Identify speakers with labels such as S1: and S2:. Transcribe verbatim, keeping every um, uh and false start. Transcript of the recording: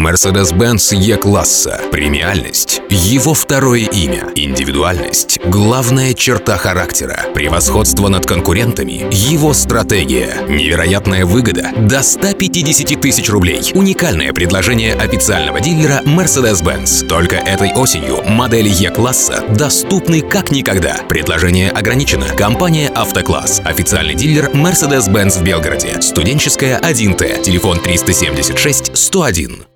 S1: Mercedes-Benz E-класса. Премиальность – его второе имя. Индивидуальность – главная черта характера. Превосходство над конкурентами – его стратегия. Невероятная выгода – до ста пятидесяти тысяч рублей. Уникальное предложение официального дилера Mercedes-Benz. Только этой осенью модели E-класса доступны как никогда. Предложение ограничено. Компания «Автокласс». Официальный дилер Mercedes-Benz в Белгороде. Студенческая, один Т. Телефон триста семьдесят шесть сто один.